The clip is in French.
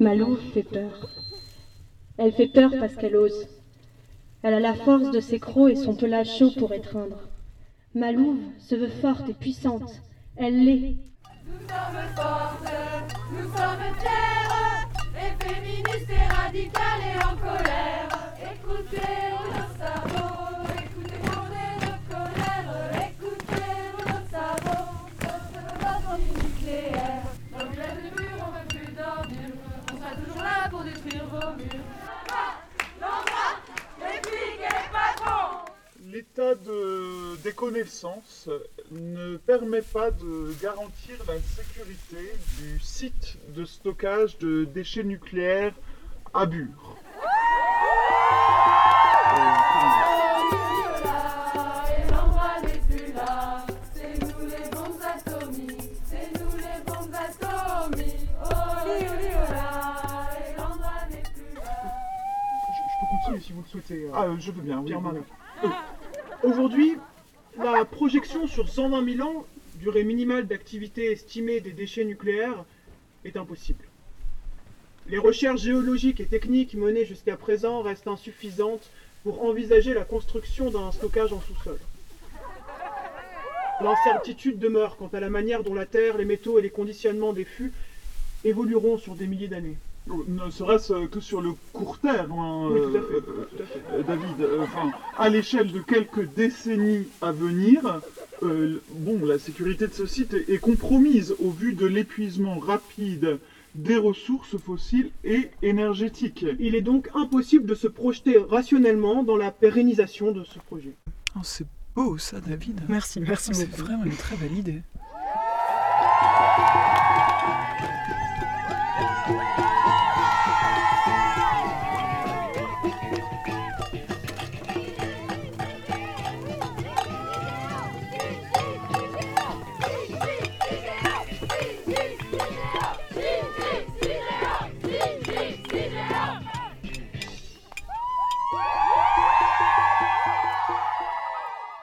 Malou fait peur. Elle fait peur parce qu'elle ose. Elle a la force de ses crocs et son pelage chaud pour étreindre. Malouve se veut forte et puissante. Elle l'est. Nous sommes fortes, nous sommes fières, et féministes et radicales et en colère. Écoutez nos cerveaux, écoutez notre colère, écoutez nos cerveaux, notre nucléaire. Dans le lève des murs, on veut plus d'ordures, on sera toujours là pour détruire vos murs. L'état de déconnaissance ne permet pas de garantir la sécurité du site de stockage de déchets nucléaires à Bure. Je peux continuer si vous le souhaitez. Je veux bien, oui. Pierre-Marie. Aujourd'hui, la projection sur 120 000 ans, durée minimale d'activité estimée des déchets nucléaires, est impossible. Les recherches géologiques et techniques menées jusqu'à présent restent insuffisantes pour envisager la construction d'un stockage en sous-sol. L'incertitude demeure quant à la manière dont la Terre, les métaux et les conditionnements des fûts évolueront sur des milliers d'années. Ne serait-ce que sur le court terme, Oui, tout à fait. David. À l'échelle de quelques décennies à venir, la sécurité de ce site est compromise au vu de l'épuisement rapide des ressources fossiles et énergétiques. Il est donc impossible de se projeter rationnellement dans la pérennisation de ce projet. Oh, c'est beau ça, David. Merci C'est beaucoup. vraiment une très belle idée.